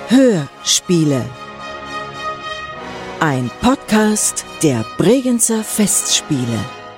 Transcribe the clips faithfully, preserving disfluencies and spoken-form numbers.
Hörspiele. Ein Podcast der Bregenzer Festspiele.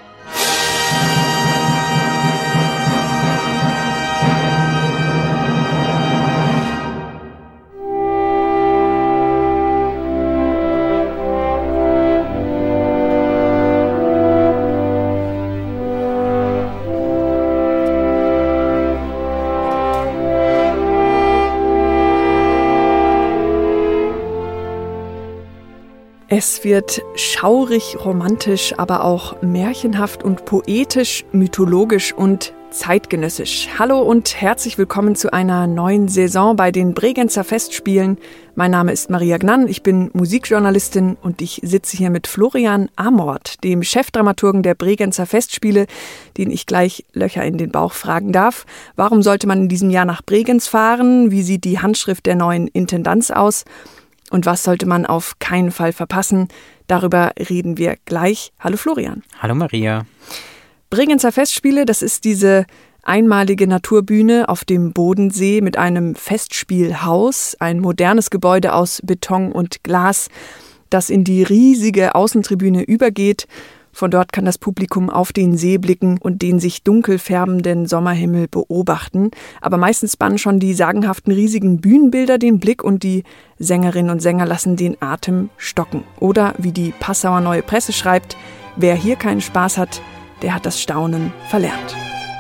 Es wird schaurig, romantisch, aber auch märchenhaft und poetisch, mythologisch und zeitgenössisch. Hallo und herzlich willkommen zu einer neuen Saison bei den Bregenzer Festspielen. Mein Name ist Maria Gnann, ich bin Musikjournalistin und ich sitze hier mit Florian Amort, dem Chefdramaturgen der Bregenzer Festspiele, den ich gleich Löcher in den Bauch fragen darf. Warum sollte man in diesem Jahr nach Bregenz fahren? Wie sieht die Handschrift der neuen Intendanz aus? Und was sollte man auf keinen Fall verpassen? Darüber reden wir gleich. Hallo Florian. Hallo Maria. Bregenzer Festspiele, das ist diese einmalige Naturbühne auf dem Bodensee mit einem Festspielhaus, ein modernes Gebäude aus Beton und Glas, das in die riesige Außentribüne übergeht. Von dort kann das Publikum auf den See blicken und den sich dunkel färbenden Sommerhimmel beobachten. Aber meistens bannen schon die sagenhaften riesigen Bühnenbilder den Blick und die Sängerinnen und Sänger lassen den Atem stocken. Oder wie die Passauer Neue Presse schreibt, wer hier keinen Spaß hat, der hat das Staunen verlernt.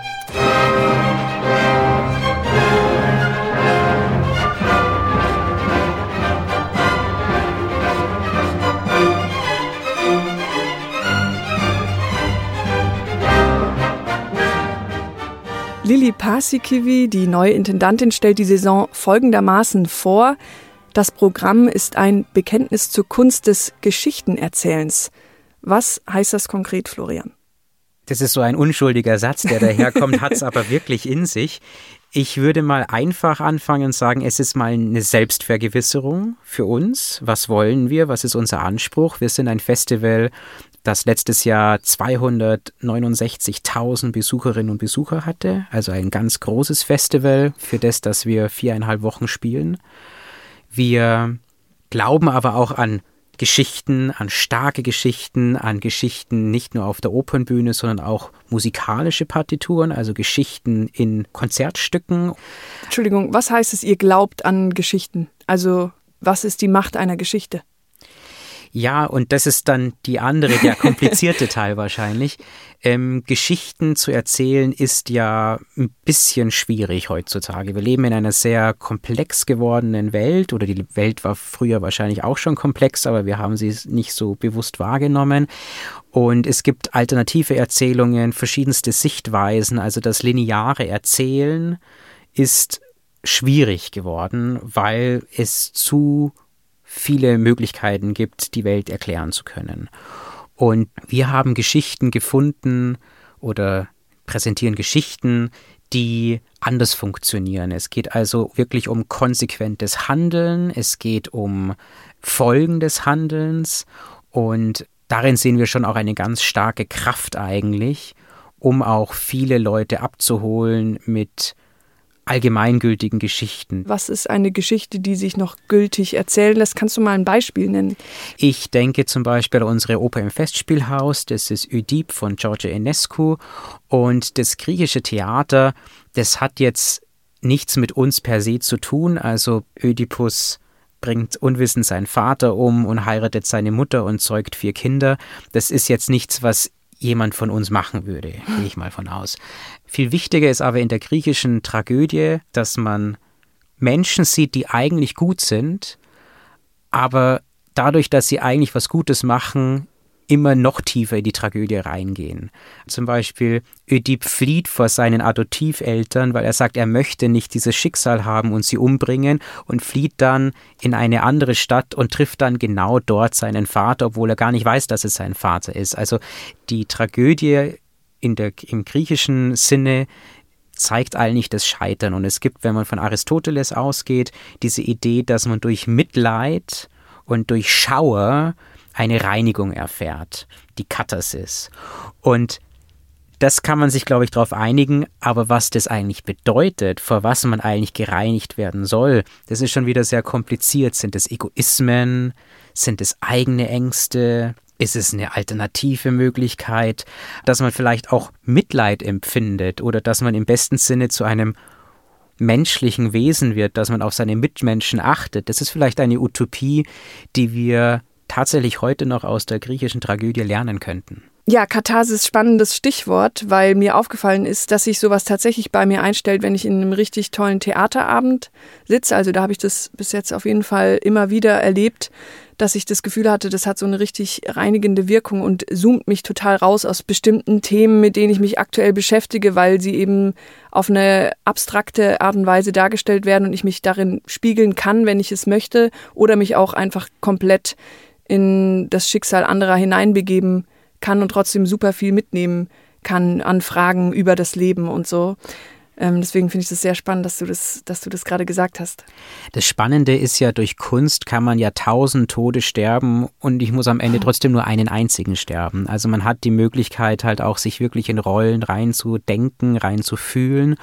Lili Paasikivi, die neue Intendantin, stellt die Saison folgendermaßen vor. Das Programm ist ein Bekenntnis zur Kunst des Geschichtenerzählens. Was heißt das konkret, Florian? Das ist so ein unschuldiger Satz, der daherkommt, hat es aber wirklich in sich. Ich würde mal einfach anfangen und sagen, es ist mal eine Selbstvergewisserung für uns. Was wollen wir? Was ist unser Anspruch? Wir sind ein Festival, das letztes Jahr zweihundertneunundsechzigtausend Besucherinnen und Besucher hatte. Also ein ganz großes Festival für das, dass wir viereinhalb Wochen spielen. Wir glauben aber auch an Geschichten, an starke Geschichten, an Geschichten nicht nur auf der Opernbühne, sondern auch musikalische Partituren, also Geschichten in Konzertstücken. Entschuldigung, was heißt es, ihr glaubt an Geschichten? Also was ist die Macht einer Geschichte? Ja, und das ist dann die andere, der komplizierte Teil wahrscheinlich. Ähm, Geschichten zu erzählen ist ja ein bisschen schwierig heutzutage. Wir leben in einer sehr komplex gewordenen Welt, oder die Welt war früher wahrscheinlich auch schon komplex, aber wir haben sie nicht so bewusst wahrgenommen. Und es gibt alternative Erzählungen, verschiedenste Sichtweisen, also das lineare Erzählen ist schwierig geworden, weil es zu viele Möglichkeiten gibt, die Welt erklären zu können. Und wir haben Geschichten gefunden oder präsentieren Geschichten, die anders funktionieren. Es geht also wirklich um konsequentes Handeln, es geht um Folgen des Handelns und darin sehen wir schon auch eine ganz starke Kraft eigentlich, um auch viele Leute abzuholen mit allgemeingültigen Geschichten. Was ist eine Geschichte, die sich noch gültig erzählen lässt? Kannst du mal ein Beispiel nennen? Ich denke zum Beispiel an unsere Oper im Festspielhaus, das ist Ödip von George Enescu, und das griechische Theater, das hat jetzt nichts mit uns per se zu tun, also Ödipus bringt unwissend seinen Vater um und heiratet seine Mutter und zeugt vier Kinder. Das ist jetzt nichts, was jemand von uns machen würde, gehe ich mal von aus. Viel wichtiger ist aber in der griechischen Tragödie, dass man Menschen sieht, die eigentlich gut sind, aber dadurch, dass sie eigentlich was Gutes machen, immer noch tiefer in die Tragödie reingehen. Zum Beispiel Ödip flieht vor seinen Adoptiveltern, weil er sagt, er möchte nicht dieses Schicksal haben und sie umbringen, und flieht dann in eine andere Stadt und trifft dann genau dort seinen Vater, obwohl er gar nicht weiß, dass es sein Vater ist. Also die Tragödie in der, im griechischen Sinne zeigt eigentlich das Scheitern. Und es gibt, wenn man von Aristoteles ausgeht, diese Idee, dass man durch Mitleid und durch Schauer eine Reinigung erfährt, die Katharsis. Und Das kann man sich, glaube ich, darauf einigen, aber was das eigentlich bedeutet, vor was man eigentlich gereinigt werden soll, das ist schon wieder sehr kompliziert. Sind es Egoismen? Sind es eigene Ängste? Ist es eine alternative Möglichkeit, dass man vielleicht auch Mitleid empfindet oder dass man im besten Sinne zu einem menschlichen Wesen wird, dass man auf seine Mitmenschen achtet? Das ist vielleicht eine Utopie, die wir tatsächlich heute noch aus der griechischen Tragödie lernen könnten. Ja, Katharsis, spannendes Stichwort, weil mir aufgefallen ist, dass sich sowas tatsächlich bei mir einstellt, wenn ich in einem richtig tollen Theaterabend sitze. Also da habe ich das bis jetzt auf jeden Fall immer wieder erlebt, dass ich das Gefühl hatte, das hat so eine richtig reinigende Wirkung und zoomt mich total raus aus bestimmten Themen, mit denen ich mich aktuell beschäftige, weil sie eben auf eine abstrakte Art und Weise dargestellt werden und ich mich darin spiegeln kann, wenn ich es möchte, oder mich auch einfach komplett in das Schicksal anderer hineinbegeben kann und trotzdem super viel mitnehmen kann an Fragen über das Leben und so. Ähm, deswegen finde ich das sehr spannend, dass du das, dass du das gerade gesagt hast. Das Spannende ist ja, durch Kunst kann man ja tausend Tode sterben und ich muss am Ende trotzdem nur einen einzigen sterben. Also man hat die Möglichkeit halt auch, sich wirklich in Rollen reinzudenken, reinzufühlen.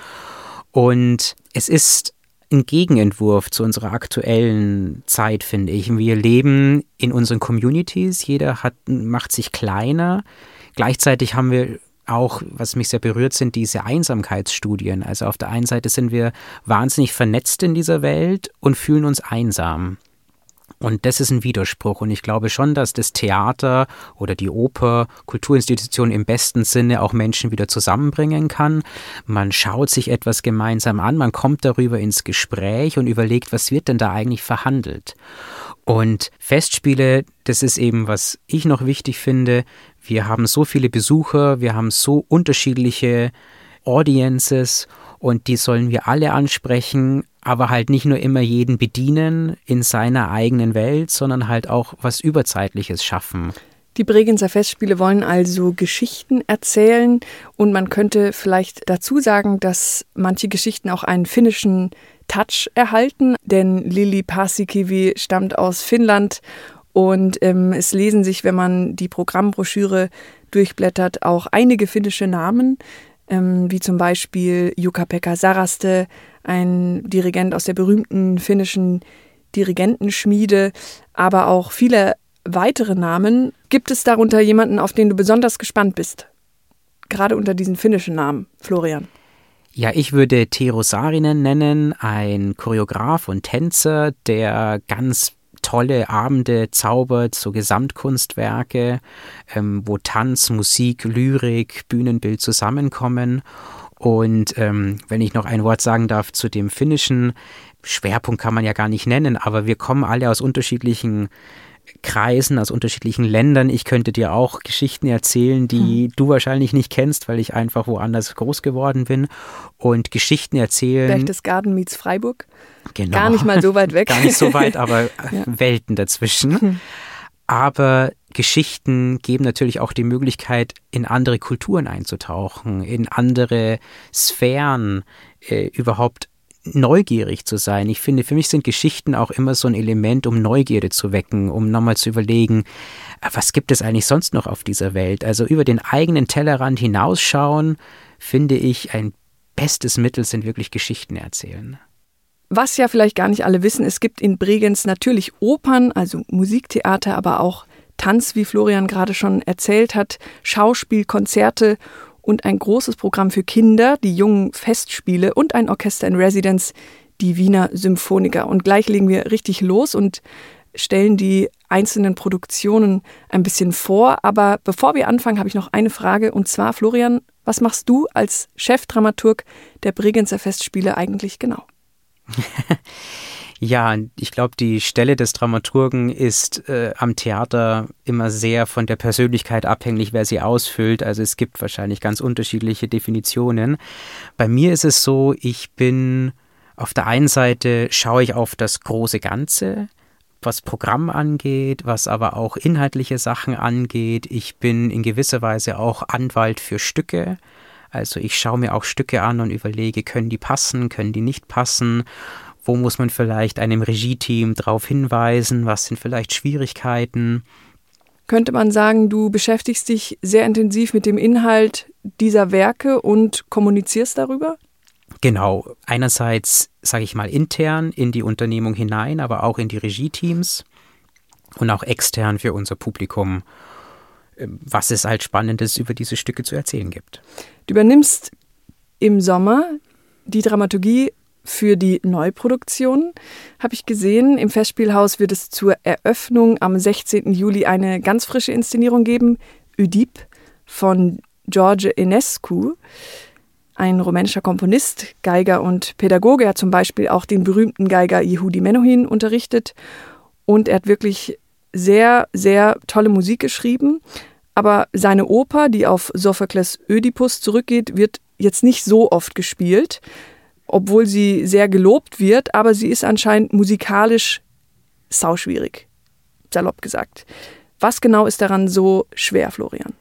Und es ist ein Gegenentwurf zu unserer aktuellen Zeit, finde ich. Wir leben in unseren Communities, jeder hat, macht sich kleiner. Gleichzeitig haben wir auch, was mich sehr berührt, sind diese Einsamkeitsstudien. Also auf der einen Seite sind wir wahnsinnig vernetzt in dieser Welt und fühlen uns einsam. Und das ist ein Widerspruch. Und ich glaube schon, dass das Theater oder die Oper, Kulturinstitution im besten Sinne auch Menschen wieder zusammenbringen kann. Man schaut sich etwas gemeinsam an, man kommt darüber ins Gespräch und überlegt, was wird denn da eigentlich verhandelt. Und Festspiele, das ist eben, was ich noch wichtig finde. Wir haben so viele Besucher, wir haben so unterschiedliche Audiences und die sollen wir alle ansprechen, aber halt nicht nur immer jeden bedienen in seiner eigenen Welt, sondern halt auch was Überzeitliches schaffen. Die Bregenzer Festspiele wollen also Geschichten erzählen und man könnte vielleicht dazu sagen, dass manche Geschichten auch einen finnischen Touch erhalten, denn Lili Paasikivi stammt aus Finnland und ähm, es lesen sich, wenn man die Programmbroschüre durchblättert, auch einige finnische Namen, ähm, wie zum Beispiel Jukka-Pekka Saraste, ein Dirigent aus der berühmten finnischen Dirigentenschmiede, aber auch viele weitere Namen. Gibt es darunter jemanden, auf den du besonders gespannt bist? Gerade unter diesen finnischen Namen, Florian. Ja, ich würde Tero Saarinen nennen, ein Choreograf und Tänzer, der ganz tolle Abende zaubert, so Gesamtkunstwerke, ähm, wo Tanz, Musik, Lyrik, Bühnenbild zusammenkommen. Und ähm, wenn ich noch ein Wort sagen darf zu dem finnischen Schwerpunkt, kann man ja gar nicht nennen, aber wir kommen alle aus unterschiedlichen Kreisen, aus unterschiedlichen Ländern. Ich könnte dir auch Geschichten erzählen, die hm. du wahrscheinlich nicht kennst, weil ich einfach woanders groß geworden bin. Und Geschichten erzählen. Berchtesgaden meets Freiburg. Genau. Gar nicht mal so weit weg. Gar nicht so weit, aber ja. Welten dazwischen. Hm. Aber Geschichten geben natürlich auch die Möglichkeit, in andere Kulturen einzutauchen, in andere Sphären, äh, überhaupt neugierig zu sein. Ich finde, für mich sind Geschichten auch immer so ein Element, um Neugierde zu wecken, um nochmal zu überlegen, was gibt es eigentlich sonst noch auf dieser Welt? Also über den eigenen Tellerrand hinausschauen, finde ich, ein bestes Mittel sind wirklich Geschichten erzählen. Was ja vielleicht gar nicht alle wissen, es gibt in Bregenz natürlich Opern, also Musiktheater, aber auch Tanz, wie Florian gerade schon erzählt hat, Schauspiel, Konzerte und ein großes Programm für Kinder, die jungen Festspiele und ein Orchester in Residence, die Wiener Symphoniker. Und gleich legen wir richtig los und stellen die einzelnen Produktionen ein bisschen vor. Aber bevor wir anfangen, habe ich noch eine Frage. Und zwar, Florian, was machst du als Chefdramaturg der Bregenzer Festspiele eigentlich genau? Ja, ich glaube, die Stelle des Dramaturgen ist äh, am Theater immer sehr von der Persönlichkeit abhängig, wer sie ausfüllt. Also es gibt wahrscheinlich ganz unterschiedliche Definitionen. Bei mir ist es so, ich bin auf der einen Seite, schaue ich auf das große Ganze, was Programm angeht, was aber auch inhaltliche Sachen angeht. Ich bin in gewisser Weise auch Anwalt für Stücke. Also ich schaue mir auch Stücke an und überlege, können die passen, können die nicht passen? Wo muss man vielleicht einem Regie-Team darauf hinweisen? Was sind vielleicht Schwierigkeiten? Könnte man sagen, du beschäftigst dich sehr intensiv mit dem Inhalt dieser Werke und kommunizierst darüber? Genau. Einerseits, sage ich mal, intern in die Unternehmung hinein, aber auch in die Regie-Teams und auch extern für unser Publikum, was es halt Spannendes über diese Stücke zu erzählen gibt. Du übernimmst im Sommer die Dramaturgie für die Neuproduktion, habe ich gesehen. Im Festspielhaus wird es zur Eröffnung am sechzehnten Juli eine ganz frische Inszenierung geben, Ödip von George Enescu, ein rumänischer Komponist, Geiger und Pädagoge. Er hat zum Beispiel auch den berühmten Geiger Yehudi Menuhin unterrichtet und er hat wirklich sehr, sehr tolle Musik geschrieben. Aber seine Oper, die auf Sophokles Ödipus zurückgeht, wird jetzt nicht so oft gespielt, obwohl sie sehr gelobt wird, aber sie ist anscheinend musikalisch sauschwierig, salopp gesagt. Was genau ist daran so schwer, Florian?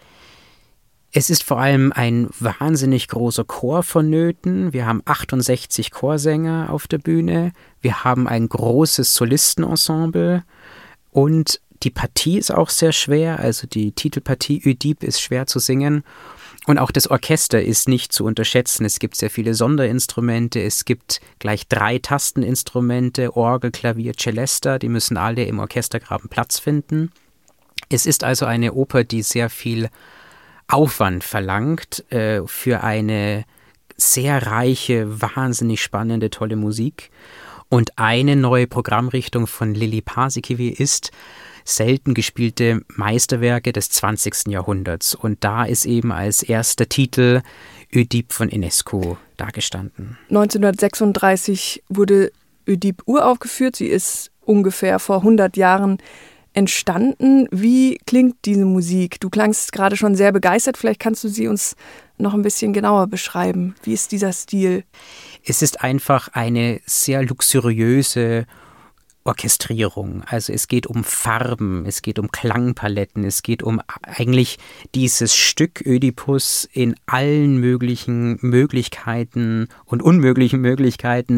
Es ist vor allem ein wahnsinnig großer Chor vonnöten. Wir haben achtundsechzig Chorsänger auf der Bühne. Wir haben ein großes Solistenensemble und die Partie ist auch sehr schwer. Also die Titelpartie Ödip ist schwer zu singen. Und auch das Orchester ist nicht zu unterschätzen. Es gibt sehr viele Sonderinstrumente. Es gibt gleich drei Tasteninstrumente, Orgel, Klavier, Celesta. Die müssen alle im Orchestergraben Platz finden. Es ist also eine Oper, die sehr viel Aufwand verlangt äh, für eine sehr reiche, wahnsinnig spannende, tolle Musik. Und eine neue Programmrichtung von Lili Paasikivi ist selten gespielte Meisterwerke des zwanzigsten Jahrhunderts. Und da ist eben als erster Titel Ödip von Enescu dargestanden. neunzehnhundertsechsunddreißig wurde Ödip uraufgeführt. Sie ist ungefähr vor hundert Jahren entstanden. Wie klingt diese Musik? Du klangst gerade schon sehr begeistert. Vielleicht kannst du sie uns noch ein bisschen genauer beschreiben. Wie ist dieser Stil? Es ist einfach eine sehr luxuriöse Orchestrierung. Also es geht um Farben, es geht um Klangpaletten, es geht um eigentlich dieses Stück Ödipus in allen möglichen Möglichkeiten und unmöglichen Möglichkeiten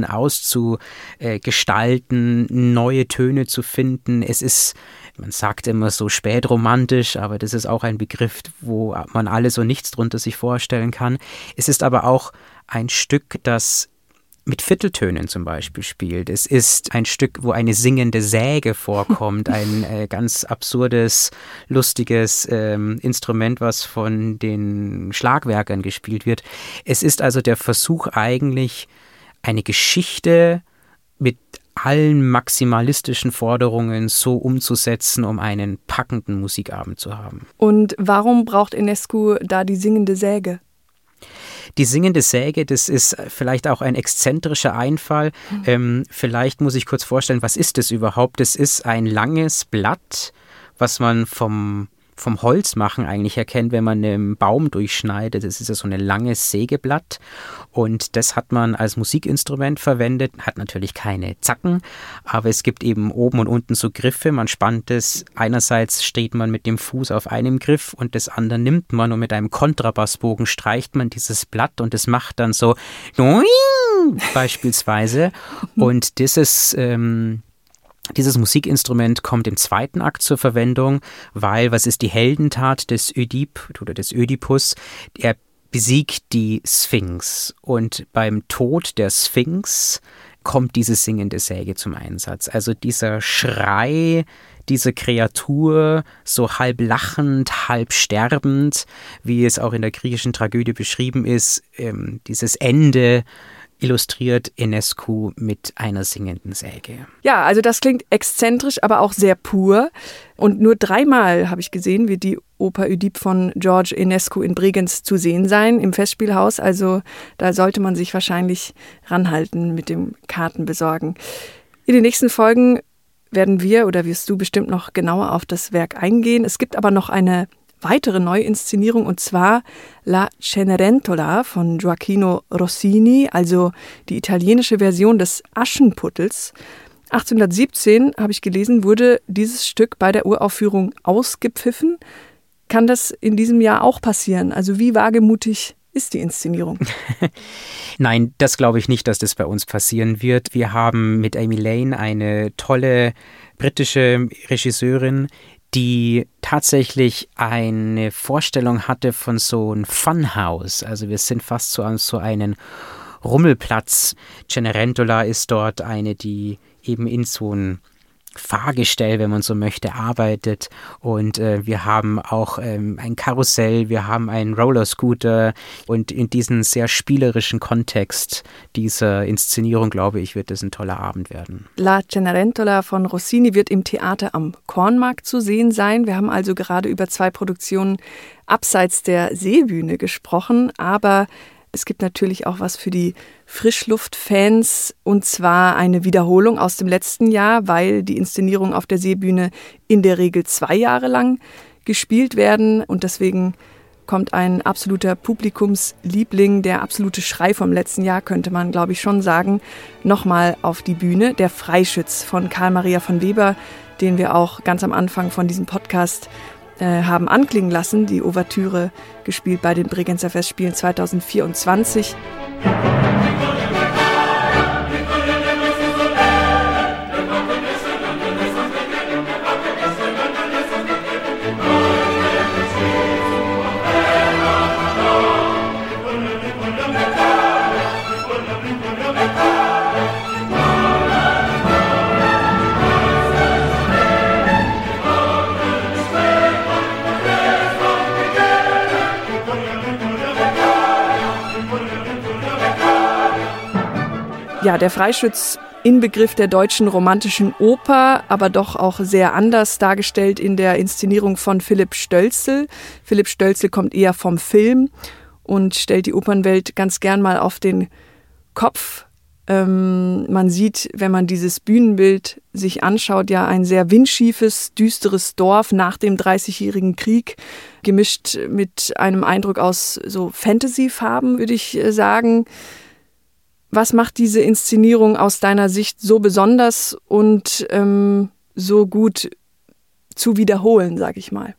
auszugestalten, neue Töne zu finden. Es ist, man sagt immer so spätromantisch, aber das ist auch ein Begriff, wo man alles und nichts drunter sich vorstellen kann. Es ist aber auch ein Stück, das mit Vierteltönen zum Beispiel spielt. Es ist ein Stück, wo eine singende Säge vorkommt, ein äh, ganz absurdes, lustiges ähm, Instrument, was von den Schlagwerkern gespielt wird. Es ist also der Versuch eigentlich, eine Geschichte mit allen maximalistischen Forderungen so umzusetzen, um einen packenden Musikabend zu haben. Und warum braucht Enescu da die singende Säge? Die singende Säge, das ist vielleicht auch ein exzentrischer Einfall. Mhm. Ähm, vielleicht muss ich kurz vorstellen, was ist das überhaupt? Das ist ein langes Blatt, was man vom, vom Holzmachen eigentlich erkennt, wenn man einen Baum durchschneidet. Das ist ja so ein langes Sägeblatt und das hat man als Musikinstrument verwendet. Hat natürlich keine Zacken, aber es gibt eben oben und unten so Griffe. Man spannt es, einerseits steht man mit dem Fuß auf einem Griff und das andere nimmt man und mit einem Kontrabassbogen streicht man dieses Blatt und es macht dann so beispielsweise. Und dieses ähm, Dieses Musikinstrument kommt im zweiten Akt zur Verwendung, weil, was ist die Heldentat des Ödip oder des Ödipus? Er besiegt die Sphinx und beim Tod der Sphinx kommt diese singende Säge zum Einsatz. Also dieser Schrei, diese Kreatur, so halb lachend, halb sterbend, wie es auch in der griechischen Tragödie beschrieben ist, ähm, dieses Ende illustriert Enescu mit einer singenden Säge. Ja, also das klingt exzentrisch, aber auch sehr pur. Und nur dreimal, habe ich gesehen, wird die Oper Ödip von George Enescu in Bregenz zu sehen sein, im Festspielhaus. Also da sollte man sich wahrscheinlich ranhalten mit dem Kartenbesorgen. In den nächsten Folgen werden wir oder wirst du bestimmt noch genauer auf das Werk eingehen. Es gibt aber noch eine weitere Neuinszenierung, und zwar La Cenerentola von Gioacchino Rossini, also die italienische Version des Aschenputtels. achtzehnhundertsiebzehn, habe ich gelesen, wurde dieses Stück bei der Uraufführung ausgepfiffen. Kann das in diesem Jahr auch passieren? Also wie wagemutig ist die Inszenierung? Nein, das glaube ich nicht, dass das bei uns passieren wird. Wir haben mit Amy Lane eine tolle britische Regisseurin, die tatsächlich eine Vorstellung hatte von so einem Funhouse. Also wir sind fast so an so einen Rummelplatz. Cenerentola ist dort eine, die eben in so ein Fahrgestell, wenn man so möchte, arbeitet. Und äh, wir haben auch ähm, ein Karussell, wir haben einen Rollerscooter. Und in diesem sehr spielerischen Kontext dieser Inszenierung, glaube ich, wird es ein toller Abend werden. La Cenerentola von Rossini wird im Theater am Kornmarkt zu sehen sein. Wir haben also gerade über zwei Produktionen abseits der Seebühne gesprochen, aber es gibt natürlich auch was für die Frischluftfans, und zwar eine Wiederholung aus dem letzten Jahr, weil die Inszenierungen auf der Seebühne in der Regel zwei Jahre lang gespielt werden. Und deswegen kommt ein absoluter Publikumsliebling, der absolute Schrei vom letzten Jahr, könnte man, glaube ich, schon sagen, nochmal auf die Bühne. Der Freischütz von Karl Maria von Weber, den wir auch ganz am Anfang von diesem Podcast Äh, haben anklingen lassen, die Ouvertüre gespielt bei den Bregenzer Festspielen zwanzig vierundzwanzig. Ja, der Freischütz, Inbegriff der deutschen romantischen Oper, aber doch auch sehr anders dargestellt in der Inszenierung von Philipp Stölzl. Philipp Stölzl kommt eher vom Film und stellt die Opernwelt ganz gern mal auf den Kopf. Ähm, man sieht, wenn man dieses Bühnenbild sich anschaut, ja ein sehr windschiefes, düsteres Dorf nach dem Dreißigjährigen Krieg, gemischt mit einem Eindruck aus so Fantasy-Farben, würde ich sagen. Was macht diese Inszenierung aus deiner Sicht so besonders und ähm, so gut zu wiederholen, sag ich mal?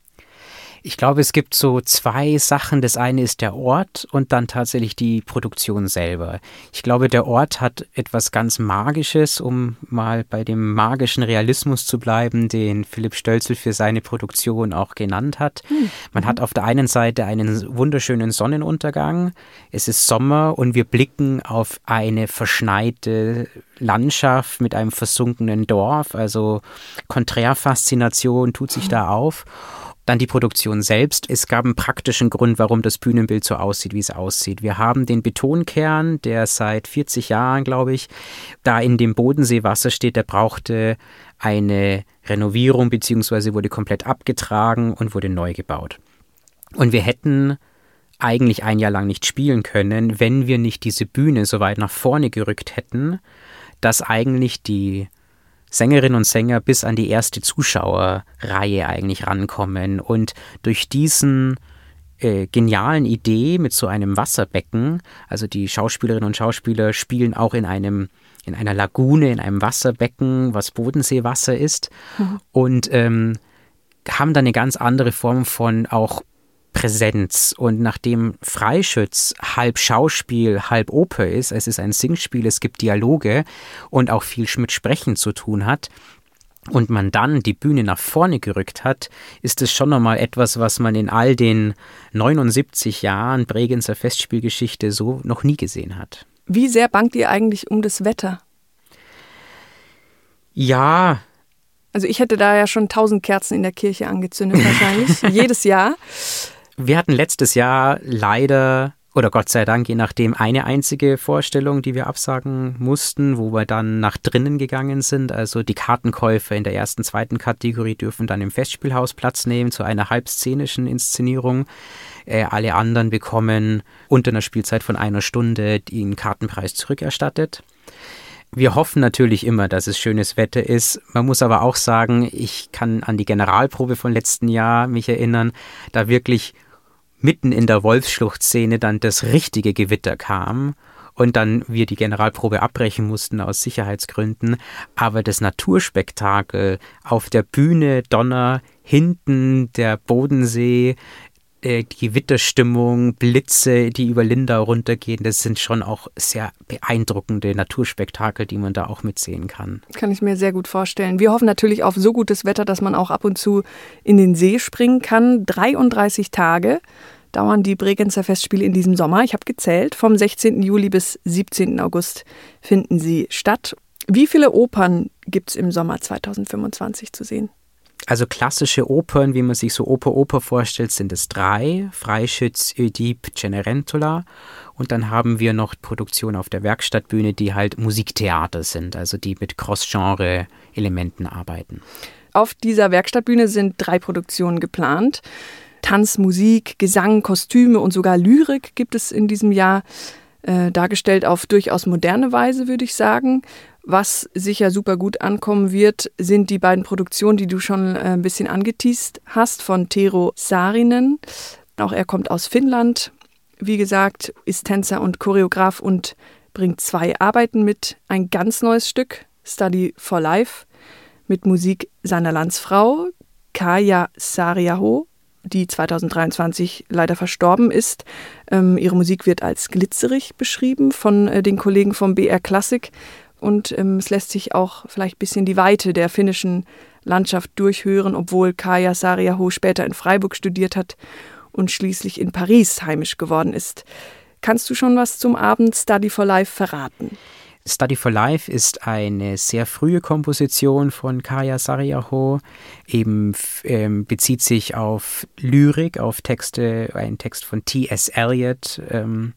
Ich glaube, es gibt so zwei Sachen. Das eine ist der Ort und dann tatsächlich die Produktion selber. Ich glaube, der Ort hat etwas ganz Magisches, um mal bei dem magischen Realismus zu bleiben, den Philipp Stölzl für seine Produktion auch genannt hat. Mhm. Man hat auf der einen Seite einen wunderschönen Sonnenuntergang. Es ist Sommer und wir blicken auf eine verschneite Landschaft mit einem versunkenen Dorf. Also Konträrfaszination tut sich da auf. Dann die Produktion selbst. Es gab einen praktischen Grund, warum das Bühnenbild so aussieht, wie es aussieht. Wir haben den Betonkern, der seit vierzig Jahren, glaube ich, da in dem Bodenseewasser steht. Der brauchte eine Renovierung, beziehungsweise wurde komplett abgetragen und wurde neu gebaut. Und wir hätten eigentlich ein Jahr lang nicht spielen können, wenn wir nicht diese Bühne so weit nach vorne gerückt hätten, dass eigentlich die Sängerinnen und Sänger bis an die erste Zuschauerreihe eigentlich rankommen. Und durch diesen äh, genialen Idee mit so einem Wasserbecken, also die Schauspielerinnen und Schauspieler spielen auch in einem in einer Lagune, in einem Wasserbecken, was Bodenseewasser ist, mhm. und ähm, haben dann eine ganz andere Form von auch Präsenz. Und nachdem Freischütz halb Schauspiel, halb Oper ist, es ist ein Singspiel, es gibt Dialoge und auch viel mit Sprechen zu tun hat, und man dann die Bühne nach vorne gerückt hat, ist es schon nochmal etwas, was man in all den neunundsiebzig Jahren Bregenzer Festspielgeschichte so noch nie gesehen hat. Wie sehr bangt ihr eigentlich um das Wetter? Ja. Also ich hätte da ja schon tausend Kerzen in der Kirche angezündet wahrscheinlich, jedes Jahr. Wir hatten letztes Jahr leider, oder Gott sei Dank, je nachdem, eine einzige Vorstellung, die wir absagen mussten, wo wir dann nach drinnen gegangen sind. Also die Kartenkäufer in der ersten, zweiten Kategorie dürfen dann im Festspielhaus Platz nehmen zu einer halbszenischen Inszenierung. Äh, alle anderen bekommen unter einer Spielzeit von einer Stunde den Kartenpreis zurückerstattet. Wir hoffen natürlich immer, dass es schönes Wetter ist. Man muss aber auch sagen, ich kann an die Generalprobe von letzten Jahr mich erinnern, da wirklich mitten in der Wolfsschlucht-Szene dann das richtige Gewitter kam und dann wir die Generalprobe abbrechen mussten aus Sicherheitsgründen. Aber das Naturspektakel auf der Bühne, Donner, hinten der Bodensee, äh, die Gewitterstimmung, Blitze, die über Lindau runtergehen, das sind schon auch sehr beeindruckende Naturspektakel, die man da auch mitsehen kann. Kann ich mir sehr gut vorstellen. Wir hoffen natürlich auf so gutes Wetter, dass man auch ab und zu in den See springen kann. dreiunddreißig Tage dauern die Bregenzer Festspiele in diesem Sommer. Ich habe gezählt, vom sechzehnten Juli bis siebzehnten August finden sie statt. Wie viele Opern gibt es im Sommer zweitausendfünfundzwanzig zu sehen? Also klassische Opern, wie man sich so Oper-Oper vorstellt, sind es drei. Freischütz, Ödip, Cenerentola. Und dann haben wir noch Produktionen auf der Werkstattbühne, die halt Musiktheater sind, also die mit Cross-Genre-Elementen arbeiten. Auf dieser Werkstattbühne sind drei Produktionen geplant. Tanz, Musik, Gesang, Kostüme und sogar Lyrik gibt es in diesem Jahr, äh, dargestellt auf durchaus moderne Weise, würde ich sagen. Was sicher super gut ankommen wird, sind die beiden Produktionen, die du schon äh, ein bisschen angeteast hast, von Tero Saarinen. Auch er kommt aus Finnland, wie gesagt, ist Tänzer und Choreograf und bringt zwei Arbeiten mit. Ein ganz neues Stück, Study for Life, mit Musik seiner Landsfrau, Kaija Saariaho, die zweitausenddreiundzwanzig leider verstorben ist. Ähm, ihre Musik wird als glitzerig beschrieben von äh, den Kollegen vom B R Klassik. Und ähm, es lässt sich auch vielleicht ein bisschen die Weite der finnischen Landschaft durchhören, obwohl Kaija Saariaho später in Freiburg studiert hat und schließlich in Paris heimisch geworden ist. Kannst du schon was zum Abend Study for Life verraten? Study for Life ist eine sehr frühe Komposition von Kaija Saariaho, eben ähm, bezieht sich auf Lyrik, auf Texte, einen Text von T S Eliot, ähm,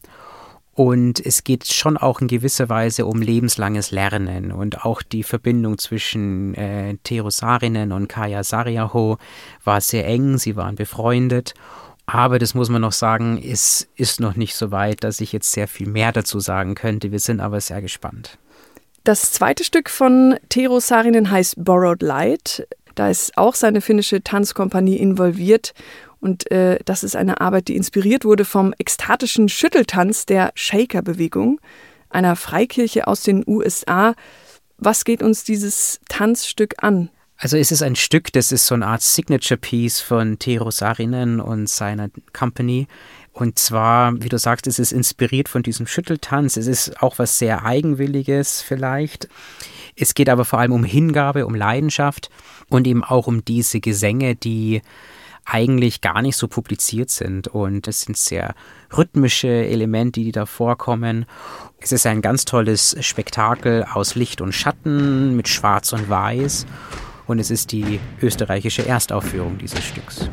und es geht schon auch in gewisser Weise um lebenslanges Lernen und auch die Verbindung zwischen äh, Tero Saarinen und Kaija Saariaho war sehr eng, sie waren befreundet. Aber das muss man noch sagen, es ist noch nicht so weit, dass ich jetzt sehr viel mehr dazu sagen könnte. Wir sind aber sehr gespannt. Das zweite Stück von Tero Saarinen heißt Borrowed Light. Da ist auch seine finnische Tanzkompanie involviert. Und äh, das ist eine Arbeit, die inspiriert wurde vom ekstatischen Schütteltanz der Shaker-Bewegung, einer Freikirche aus den U S A. Was geht uns dieses Tanzstück an? Also es ist ein Stück, das ist so eine Art Signature-Piece von Tero Saarinen und seiner Company. Und zwar, wie du sagst, es ist inspiriert von diesem Schütteltanz. Es ist auch was sehr Eigenwilliges vielleicht. Es geht aber vor allem um Hingabe, um Leidenschaft und eben auch um diese Gesänge, die eigentlich gar nicht so publiziert sind. Und es sind sehr rhythmische Elemente, die da vorkommen. Es ist ein ganz tolles Spektakel aus Licht und Schatten mit Schwarz und Weiß. Und es ist die österreichische Erstaufführung dieses Stücks.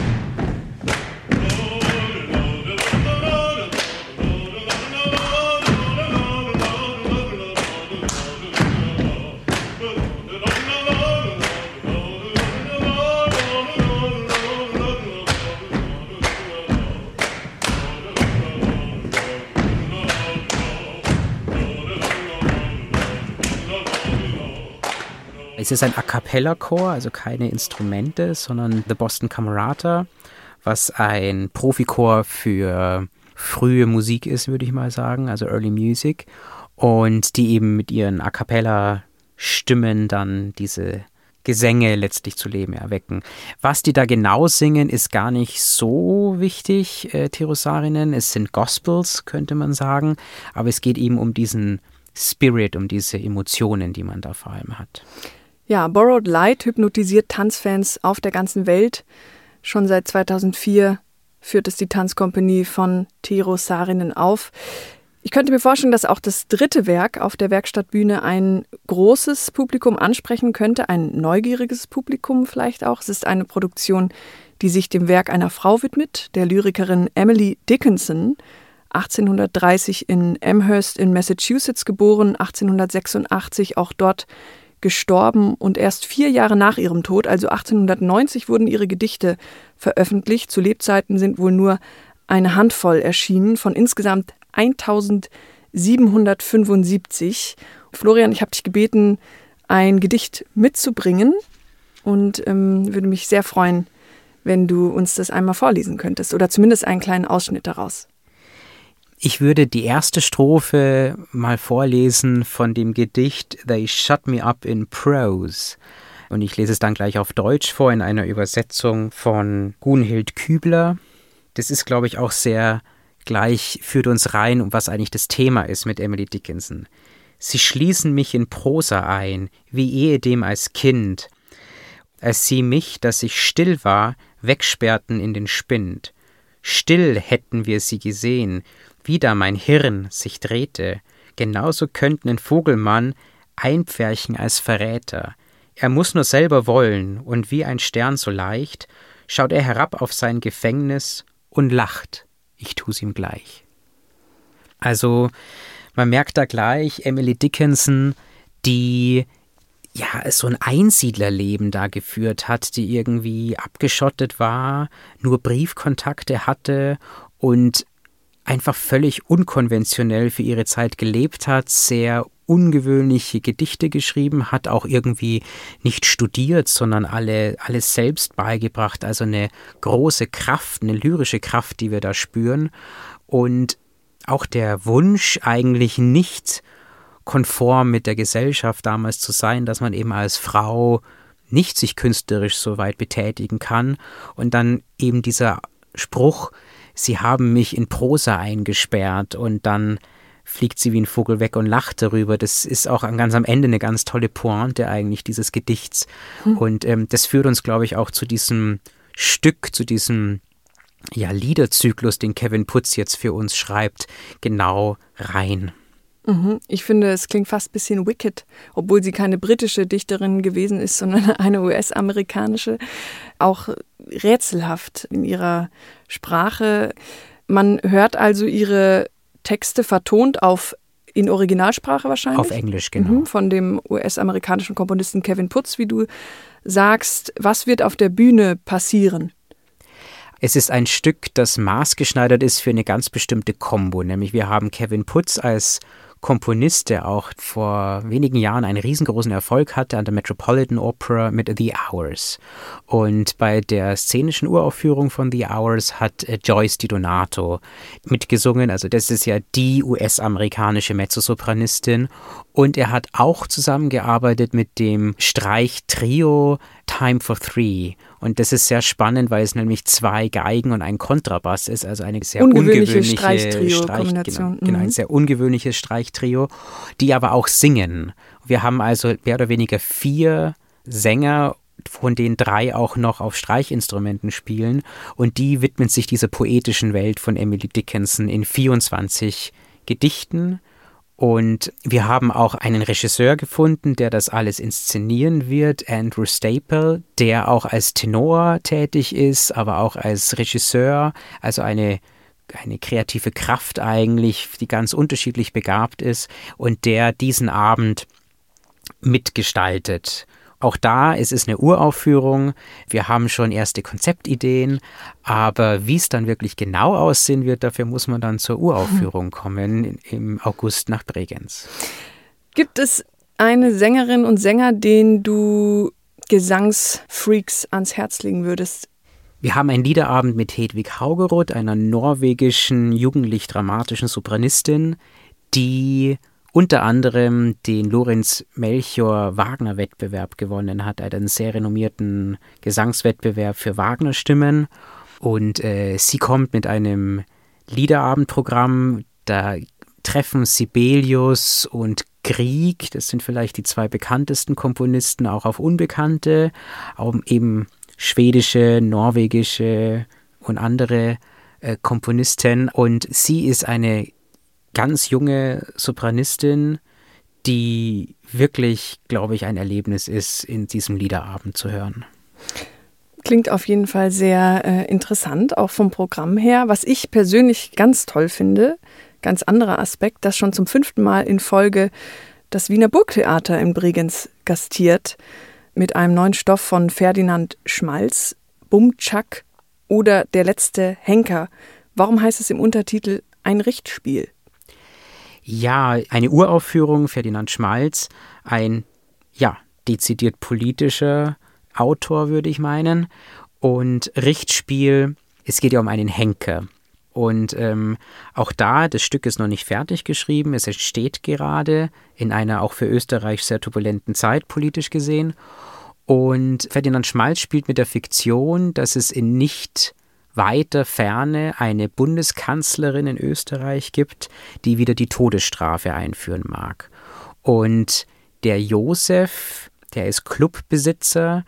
Es ist ein A-Cappella-Chor, also keine Instrumente, sondern The Boston Camerata, was ein Profichor für frühe Musik ist, würde ich mal sagen, also Early Music. Und die eben mit ihren A-Cappella-Stimmen dann diese Gesänge letztlich zu Leben erwecken. Was die da genau singen, ist gar nicht so wichtig, äh, Tero Saarinen. Es sind Gospels, könnte man sagen, aber es geht eben um diesen Spirit, um diese Emotionen, die man da vor allem hat. Ja, Borrowed Light hypnotisiert Tanzfans auf der ganzen Welt. Schon seit zweitausendvier führt es die Tanzkompanie von Tero Saarinen auf. Ich könnte mir vorstellen, dass auch das dritte Werk auf der Werkstattbühne ein großes Publikum ansprechen könnte, ein neugieriges Publikum vielleicht auch. Es ist eine Produktion, die sich dem Werk einer Frau widmet, der Lyrikerin Emily Dickinson, achtzehnhundertdreißig in Amherst in Massachusetts geboren, achtzehnhundertsechsundachtzig auch dort gestorben und erst vier Jahre nach ihrem Tod, also achtzehnhundertneunzig, wurden ihre Gedichte veröffentlicht. Zu Lebzeiten sind wohl nur eine Handvoll erschienen von insgesamt eintausendsiebenhundertfünfundsiebzig. Florian, ich habe dich gebeten, ein Gedicht mitzubringen und ähm, würde mich sehr freuen, wenn du uns das einmal vorlesen könntest oder zumindest einen kleinen Ausschnitt daraus. Ich würde die erste Strophe mal vorlesen von dem Gedicht They Shut Me Up in Prose. Und ich lese es dann gleich auf Deutsch vor in einer Übersetzung von Gunhild Kübler. das ist, glaube ich, auch sehr gleich, führt uns rein, um was eigentlich das Thema ist mit Emily Dickinson. Sie schließen mich in Prosa ein, wie ehedem als Kind, als sie mich, dass ich still war, wegsperrten in den Spind. Still hätten wir sie gesehen, wie da mein Hirn sich drehte. Genauso könnten ein Vogelmann einpferchen als Verräter. Er muß nur selber wollen, und wie ein Stern so leicht, schaut er herab auf sein Gefängnis und lacht. Ich tu's ihm gleich. Also, man merkt da gleich, Emily Dickinson, die ja so ein Einsiedlerleben da geführt hat, die irgendwie abgeschottet war, nur Briefkontakte hatte und einfach völlig unkonventionell für ihre Zeit gelebt hat, sehr ungewöhnliche Gedichte geschrieben hat, auch irgendwie nicht studiert, sondern alle, alles selbst beigebracht. Also eine große Kraft, eine lyrische Kraft, die wir da spüren. Und auch der Wunsch, eigentlich nicht konform mit der Gesellschaft damals zu sein, dass man eben als Frau nicht sich künstlerisch so weit betätigen kann. Und dann eben dieser Spruch, sie haben mich in Prosa eingesperrt, und dann fliegt sie wie ein Vogel weg und lacht darüber. Das ist auch ganz am Ende eine ganz tolle Pointe eigentlich dieses Gedichts. Hm. Und ähm, das führt uns, glaube ich, auch zu diesem Stück, zu diesem ja, Liederzyklus, den Kevin Putz jetzt für uns schreibt, genau rein. Mhm. Ich finde, es klingt fast ein bisschen wicked, obwohl sie keine britische Dichterin gewesen ist, sondern eine U S-amerikanische, auch rätselhaft in ihrer Sprache. Man hört also ihre Texte vertont auf in Originalsprache wahrscheinlich? Auf Englisch, genau. Mhm, von dem U S-amerikanischen Komponisten Kevin Putz, wie du sagst. Was wird auf der Bühne passieren? Es ist ein Stück, das maßgeschneidert ist für eine ganz bestimmte Kombo. Nämlich wir haben Kevin Putz als Komponist, der auch vor wenigen Jahren einen riesengroßen Erfolg hatte an der Metropolitan Opera mit The Hours. Und bei der szenischen Uraufführung von The Hours hat äh, Joyce DiDonato mitgesungen. Also das ist ja die U S-amerikanische Mezzosopranistin. Und er hat auch zusammengearbeitet mit dem Streichtrio Time for Three. Und das ist sehr spannend, weil es nämlich zwei Geigen und ein Kontrabass ist, also eine sehr ungewöhnliche, ungewöhnliche Streichtrio-Kombination. Genau, genau, ein sehr ungewöhnliches Streichtrio, die aber auch singen. Wir haben also mehr oder weniger vier Sänger, von denen drei auch noch auf Streichinstrumenten spielen, und die widmen sich dieser poetischen Welt von Emily Dickinson in vierundzwanzig Gedichten. Und wir haben auch einen Regisseur gefunden, der das alles inszenieren wird, Andrew Staple, der auch als Tenor tätig ist, aber auch als Regisseur, also eine, eine kreative Kraft eigentlich, die ganz unterschiedlich begabt ist und der diesen Abend mitgestaltet. Auch da ist es eine Uraufführung. Wir haben schon erste Konzeptideen, aber wie es dann wirklich genau aussehen wird, dafür muss man dann zur Uraufführung kommen im August nach Bregenz. Gibt es eine Sängerin und Sänger, denen du Gesangsfreaks ans Herz legen würdest? Wir haben einen Liederabend mit Hedvig Haugerud, einer norwegischen jugendlich-dramatischen Sopranistin, die unter anderem den Lorenz Melchior Wagner-Wettbewerb gewonnen hat, einen sehr renommierten Gesangswettbewerb für Wagner-Stimmen. Und äh, sie kommt mit einem Liederabendprogramm, da treffen Sibelius und Grieg, das sind vielleicht die zwei bekanntesten Komponisten, auch auf Unbekannte, auch eben schwedische, norwegische und andere äh, Komponisten. Und sie ist eine ganz junge Sopranistin, die wirklich, glaube ich, ein Erlebnis ist, in diesem Liederabend zu hören. Klingt auf jeden Fall sehr äh, interessant, auch vom Programm her. Was ich persönlich ganz toll finde, ganz anderer Aspekt, dass schon zum fünften Mal in Folge das Wiener Burgtheater in Bregenz gastiert mit einem neuen Stoff von Ferdinand Schmalz, Bumtschak oder Der letzte Henker. Warum heißt es im Untertitel ein Richtspiel? Ja, eine Uraufführung, Ferdinand Schmalz, ein, ja, dezidiert politischer Autor, würde ich meinen. Und Richtspiel, es geht ja um einen Henker. Und ähm, auch da, das Stück ist noch nicht fertig geschrieben, es entsteht gerade in einer auch für Österreich sehr turbulenten Zeit, politisch gesehen. Und Ferdinand Schmalz spielt mit der Fiktion, dass es in nicht weiter Ferne eine Bundeskanzlerin in Österreich gibt, die wieder die Todesstrafe einführen mag. Und der Josef, der ist Clubbesitzer,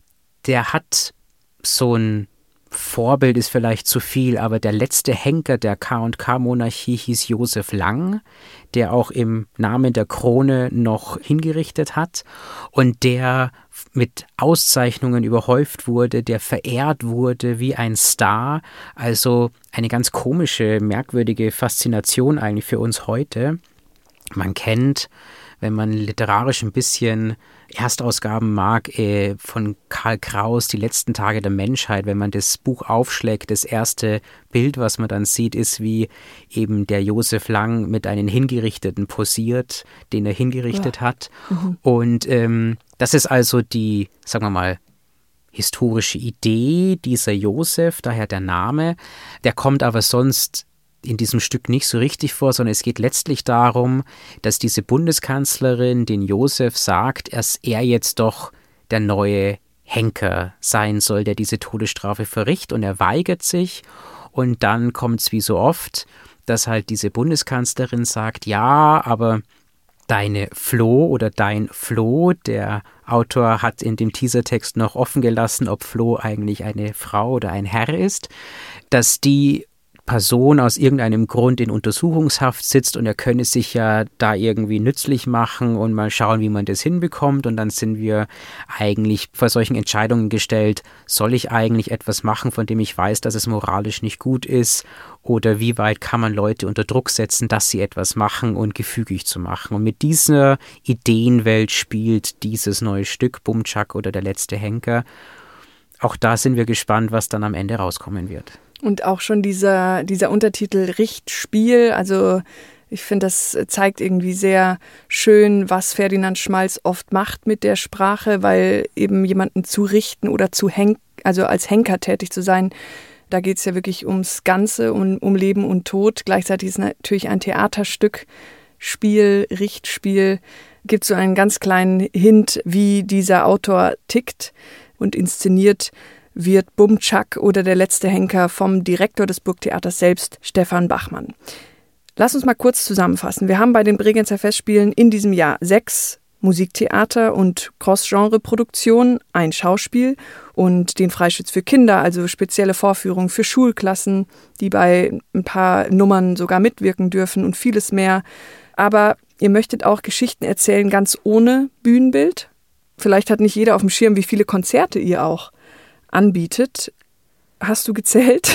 der hat so ein Vorbild ist vielleicht zu viel, aber der letzte Henker der K und K-Monarchie hieß Josef Lang, der auch im Namen der Krone noch hingerichtet hat und der mit Auszeichnungen überhäuft wurde, der verehrt wurde wie ein Star. Also eine ganz komische, merkwürdige Faszination eigentlich für uns heute. Man kennt, wenn man literarisch ein bisschen Erstausgaben mag, äh, von Karl Kraus, Die letzten Tage der Menschheit, wenn man das Buch aufschlägt, das erste Bild, was man dann sieht, ist, wie eben der Josef Lang mit einem Hingerichteten posiert, den er hingerichtet ja. hat. Mhm. Und ähm, das ist also die, sagen wir mal, historische Idee dieser Josef, daher der Name. Der kommt aber sonst in diesem Stück nicht so richtig vor, sondern es geht letztlich darum, dass diese Bundeskanzlerin den Josef sagt, dass er jetzt doch der neue Henker sein soll, der diese Todesstrafe verrichtet, und er weigert sich und dann kommt es wie so oft, dass halt diese Bundeskanzlerin sagt, ja, aber deine Floh oder dein Floh, der Autor hat in dem Teasertext noch offen gelassen, ob Floh eigentlich eine Frau oder ein Herr ist, dass die Person aus irgendeinem Grund in Untersuchungshaft sitzt und er könne sich ja da irgendwie nützlich machen und mal schauen, wie man das hinbekommt. Und dann sind wir eigentlich vor solchen Entscheidungen gestellt, soll ich eigentlich etwas machen, von dem ich weiß, dass es moralisch nicht gut ist, oder wie weit kann man Leute unter Druck setzen, dass sie etwas machen und gefügig zu machen. Und mit dieser Ideenwelt spielt dieses neue Stück, Bumczak oder der letzte Henker. Auch da sind wir gespannt, was dann am Ende rauskommen wird. Und auch schon dieser, dieser Untertitel Richtspiel, also ich finde, das zeigt irgendwie sehr schön, was Ferdinand Schmalz oft macht mit der Sprache, weil eben jemanden zu richten oder zu henk, also als Henker tätig zu sein, da geht es ja wirklich ums Ganze, um, um Leben und Tod. Gleichzeitig ist es natürlich ein Theaterstück, Spiel, Richtspiel, gibt so einen ganz kleinen Hint, wie dieser Autor tickt und inszeniert wird Bumczak oder der letzte Henker vom Direktor des Burgtheaters selbst, Stefan Bachmann. Lass uns mal kurz zusammenfassen. Wir haben bei den Bregenzer Festspielen in diesem Jahr sechs Musiktheater- und Cross-Genre-Produktionen, ein Schauspiel und den Freischütz für Kinder, also spezielle Vorführungen für Schulklassen, die bei ein paar Nummern sogar mitwirken dürfen und vieles mehr. Aber ihr möchtet auch Geschichten erzählen, ganz ohne Bühnenbild. Vielleicht hat nicht jeder auf dem Schirm, wie viele Konzerte ihr auch anbietet. Hast du gezählt?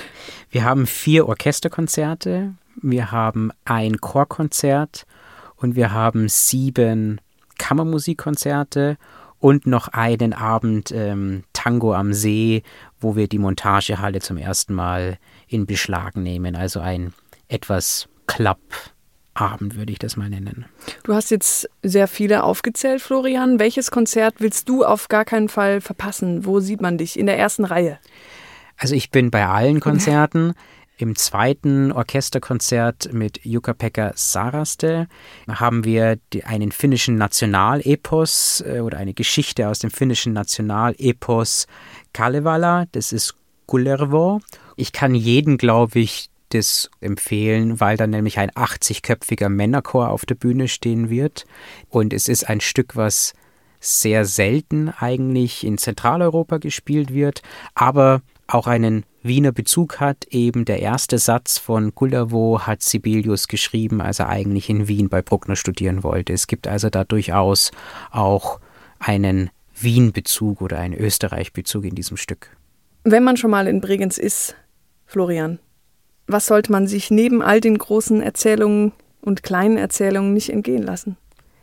Wir haben vier Orchesterkonzerte, wir haben ein Chorkonzert und wir haben sieben Kammermusikkonzerte und noch einen Abend ähm, Tango am See, wo wir die Montagehalle zum ersten Mal in Beschlag nehmen. Also ein etwas Club-Abend, würde ich das mal nennen. Du hast jetzt sehr viele aufgezählt, Florian. Welches Konzert willst du auf gar keinen Fall verpassen? Wo sieht man dich? In der ersten Reihe? Also ich bin bei allen Konzerten. Im zweiten Orchesterkonzert mit Jukka-Pekka Saraste haben wir die, einen finnischen Nationalepos äh, oder eine Geschichte aus dem finnischen Nationalepos Kalevala. Das ist Kullervo. Ich kann jeden, glaube ich, das empfehlen, weil dann nämlich ein achtzigköpfiger Männerchor auf der Bühne stehen wird. Und es ist ein Stück, was sehr selten eigentlich in Zentraleuropa gespielt wird, aber auch einen Wiener Bezug hat. Eben der erste Satz von Kullervo hat Sibelius geschrieben, als er eigentlich in Wien bei Bruckner studieren wollte. Es gibt also da durchaus auch einen Wien-Bezug oder einen Österreich-Bezug in diesem Stück. Wenn man schon mal in Bregenz ist, Florian, was sollte man sich neben all den großen Erzählungen und kleinen Erzählungen nicht entgehen lassen?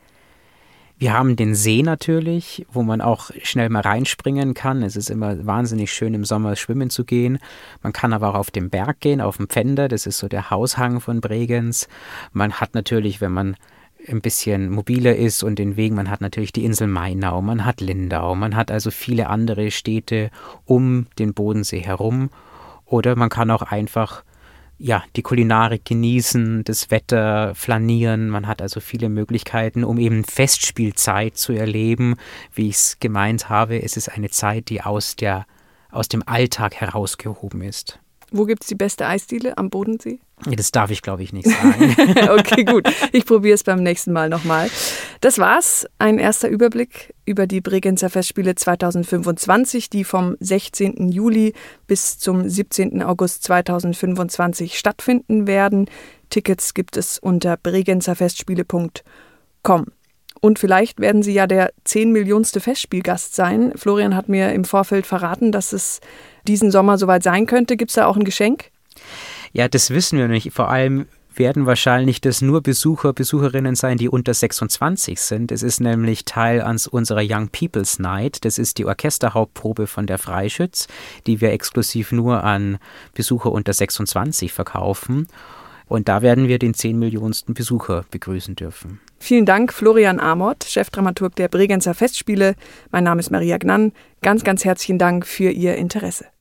Wir haben den See natürlich, wo man auch schnell mal reinspringen kann. Es ist immer wahnsinnig schön, im Sommer schwimmen zu gehen. Man kann aber auch auf den Berg gehen, auf dem Pfänder. Das ist so der Haushang von Bregenz. Man hat natürlich, wenn man ein bisschen mobiler ist und den Weg, man hat natürlich die Insel Mainau, man hat Lindau, man hat also viele andere Städte um den Bodensee herum. Oder man kann auch einfach ja, die Kulinarik genießen, das Wetter flanieren. Man hat also viele Möglichkeiten, um eben Festspielzeit zu erleben. Wie ich es gemeint habe, es ist eine Zeit, die aus der aus dem Alltag herausgehoben ist. Wo gibt es die beste Eisdiele? Am Bodensee? Das darf ich, glaube ich, nicht sagen. Okay, gut. Ich probiere es beim nächsten Mal nochmal. Das war's. Ein erster Überblick über die Bregenzer Festspiele zweitausendfünfundzwanzig, die vom sechzehnten Juli bis zum siebzehnten August zweitausendfünfundzwanzig stattfinden werden. Tickets gibt es unter bregenzerfestspiele punkt com. Und vielleicht werden Sie ja der zehnmillionste Festspielgast sein. Florian hat mir im Vorfeld verraten, dass es diesen Sommer soweit sein könnte. Gibt es da auch ein Geschenk? Ja, das wissen wir nicht. Vor allem werden wahrscheinlich das nur Besucher, Besucherinnen sein, die unter sechsundzwanzig sind. Es ist nämlich Teil an unserer Young People's Night. Das ist die Orchesterhauptprobe von der Freischütz, die wir exklusiv nur an Besucher unter sechsundzwanzig verkaufen. Und da werden wir den zehnmillionsten Besucher begrüßen dürfen. Vielen Dank, Florian Amott, Chefdramaturg der Bregenzer Festspiele. Mein Name ist Maria Gnann. Ganz, ganz herzlichen Dank für Ihr Interesse.